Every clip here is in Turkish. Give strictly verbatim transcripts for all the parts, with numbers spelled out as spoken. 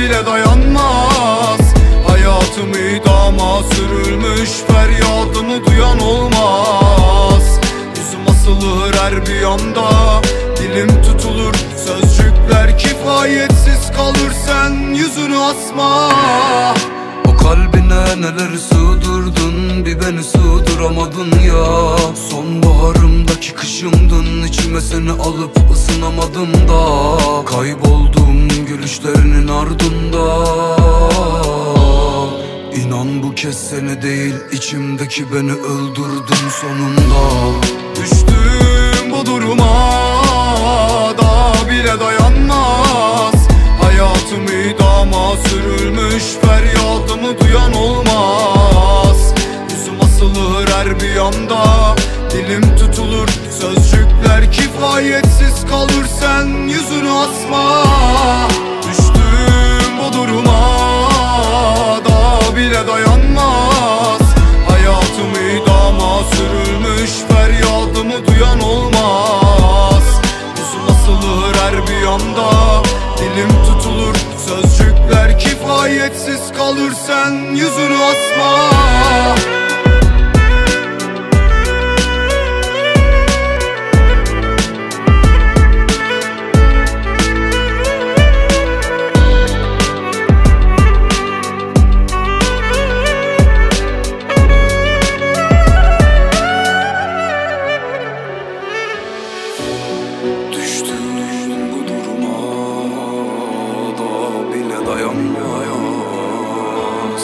bile dayanmaz. Hayatım idama sürülmüş, feryadımı duyan olmaz. Yüzüm asılır her bir yanda, dilim tutulur, sözcükler kifayetsiz kalır sen yüzünü asma. O kalbine neler sığdırdın, bir beni sığdıramadın ya. Sonbaharımdaki kışımdın, içime seni alıp ısınamadım da. Kayboldum gülüşlerinin ardında. İnan bu kez seni değil, içimdeki beni öldürdün sonunda. Düştüm bu duruma da bile dayanmaz. Hayatım idama sürülmüş, feryadımı duyan olmaz. Yüzüm asılır her bir yanda, dilim tutulur, sözcükler kifayetsiz kalır sen yüzünü asma. Düştüm bu duruma da bile dayanmaz. Hayatım idama sürülmüş, feryadımı duyan olmaz. Yüzüm asılır her bir yanda, dilim tutulur, sözcükler kifayetsiz kalır sen yüzünü asma. Dayanmaz.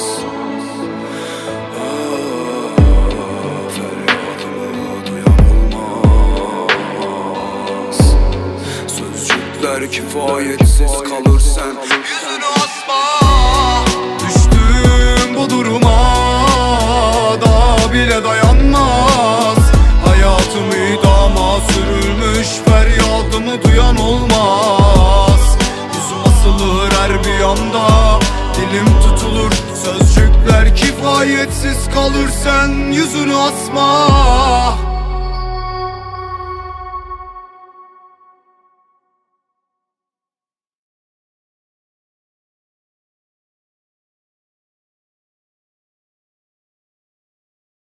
Ah, feryadımı duyan olmaz. Sözcükler kifayetsiz kalır sen yüzünü asma. Düştüm bu duruma da bile dayanmaz. Hayatım idama sürülmüş, feryadımı duyan olmaz. Yüzüm asılır her bir yanda, dilim tutulur, sözcükler kifayetsiz kalır sen yüzünü asma.